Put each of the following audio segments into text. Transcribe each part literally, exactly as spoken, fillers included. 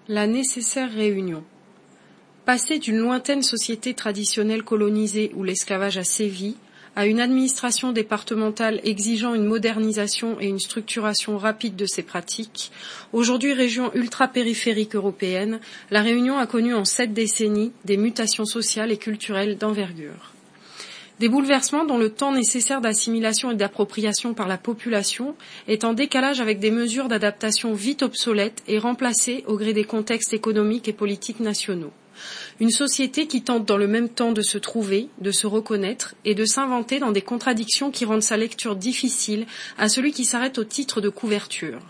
La nécessaire réunion. Passer d'une lointaine société traditionnelle colonisée où l'esclavage a sévi, à une administration départementale exigeant une modernisation et une structuration rapide de ses pratiques, aujourd'hui région ultra-périphérique européenne, la Réunion a connu en sept décennies des mutations sociales et culturelles d'envergure. Des bouleversements dont le temps nécessaire d'assimilation et d'appropriation par la population est en décalage avec des mesures d'adaptation vite obsolètes et remplacées au gré des contextes économiques et politiques nationaux. Une société qui tente dans le même temps de se trouver, de se reconnaître et de s'inventer dans des contradictions qui rendent sa lecture difficile à celui qui s'arrête au titre de couverture.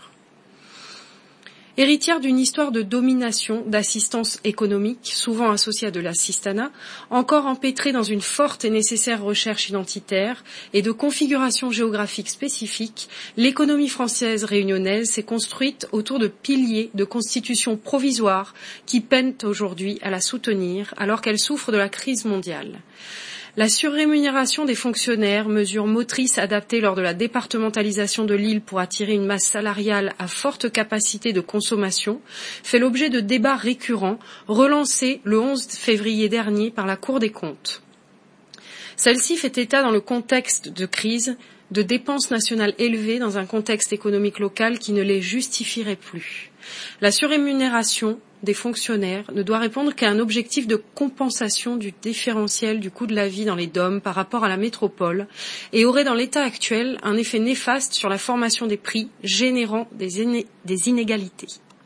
Héritière d'une histoire de domination, d'assistance économique, souvent associée à de l'assistanat, encore empêtrée dans une forte et nécessaire recherche identitaire et de configuration géographique spécifique, l'économie française réunionnaise s'est construite autour de piliers de constitution provisoire qui peinent aujourd'hui à la soutenir alors qu'elle souffre de la crise mondiale. La surrémunération des fonctionnaires, mesure motrice adaptée lors de la départementalisation de l'île pour attirer une masse salariale à forte capacité de consommation, fait l'objet de débats récurrents, relancés le onze février dernier par la Cour des comptes. Celle-ci fait état dans le contexte de crise de dépenses nationales élevées dans un contexte économique local qui ne les justifierait plus. La surrémunération des fonctionnaires ne doit répondre qu'à un objectif de compensation du différentiel du coût de la vie dans les D O M par rapport à la métropole et aurait dans l'état actuel un effet néfaste sur la formation des prix, générant des, iné- des inégalités.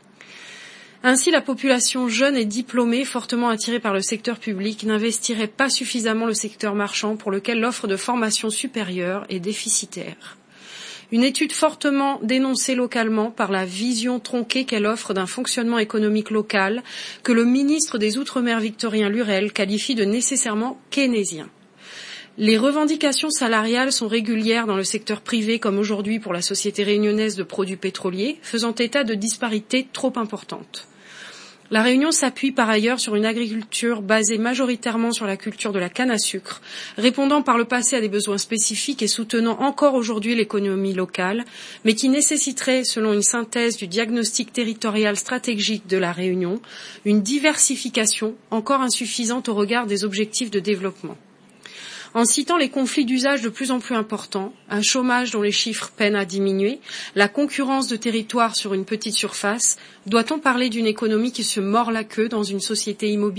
Ainsi, la population jeune et diplômée, fortement attirée par le secteur public, n'investirait pas suffisamment le secteur marchand pour lequel l'offre de formation supérieure est déficitaire. Une étude fortement dénoncée localement par la vision tronquée qu'elle offre d'un fonctionnement économique local que le ministre des Outre-mer Victorien Lurel qualifie de nécessairement keynésien. Les revendications salariales sont régulières dans le secteur privé comme aujourd'hui pour la Société réunionnaise de produits pétroliers, faisant état de disparités trop importantes. La Réunion s'appuie par ailleurs sur une agriculture basée majoritairement sur la culture de la canne à sucre, répondant par le passé à des besoins spécifiques et soutenant encore aujourd'hui l'économie locale, mais qui nécessiterait, selon une synthèse du diagnostic territorial stratégique de la Réunion, une diversification encore insuffisante au regard des objectifs de développement. En citant les conflits d'usage de plus en plus importants, un chômage dont les chiffres peinent à diminuer, la concurrence de territoires sur une petite surface, doit-on parler d'une économie qui se mord la queue dans une société immobile ?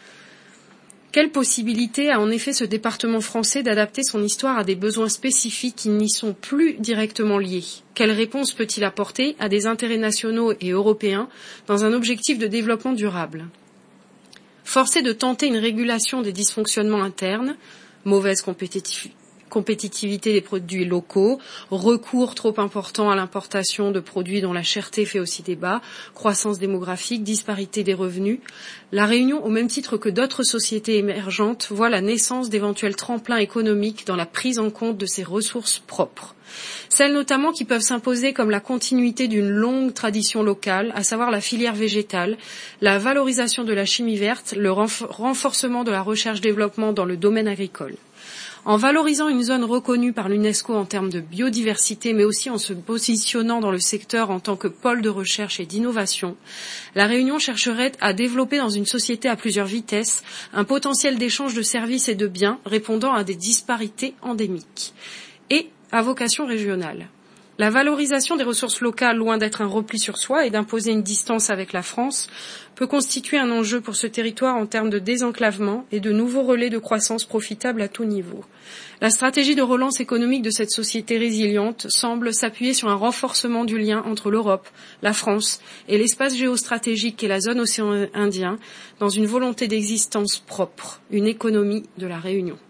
Quelle possibilité a en effet ce département français d'adapter son histoire à des besoins spécifiques qui n'y sont plus directement liés ? Quelle réponse peut-il apporter à des intérêts nationaux et européens dans un objectif de développement durable ? Forcé de tenter une régulation des dysfonctionnements internes, mauvaise compétitiv- compétitivité des produits locaux, recours trop important à l'importation de produits dont la cherté fait aussi débat, croissance démographique, disparité des revenus. La Réunion, au même titre que d'autres sociétés émergentes, voit la naissance d'éventuels tremplins économiques dans la prise en compte de ses ressources propres. Celles notamment qui peuvent s'imposer comme la continuité d'une longue tradition locale, à savoir la filière végétale, la valorisation de la chimie verte, le renf- renforcement de la recherche-développement dans le domaine agricole. En valorisant une zone reconnue par l'UNESCO en termes de biodiversité, mais aussi en se positionnant dans le secteur en tant que pôle de recherche et d'innovation, la Réunion chercherait à développer dans une société à plusieurs vitesses un potentiel d'échange de services et de biens répondant à des disparités endémiques. Et à vocation régionale. La valorisation des ressources locales, loin d'être un repli sur soi et d'imposer une distance avec la France, peut constituer un enjeu pour ce territoire en termes de désenclavement et de nouveaux relais de croissance profitables à tout niveau. La stratégie de relance économique de cette société résiliente semble s'appuyer sur un renforcement du lien entre l'Europe, la France et l'espace géostratégique qu'est la zone océan Indien dans une volonté d'existence propre, une économie de la Réunion.